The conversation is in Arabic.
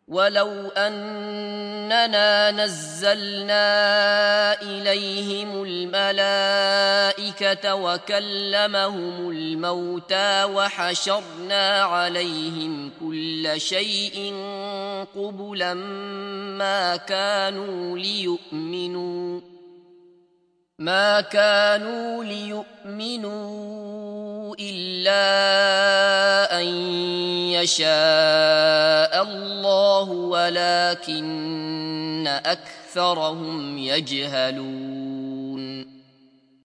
ولو أننا نزلنا إليهم الملائكة وكلمهم الموتى وحشرنا عليهم كل شيء قبلا ما كانوا ليؤمنوا إلا أن يشاء الله ولكن أكثرهم يجهلون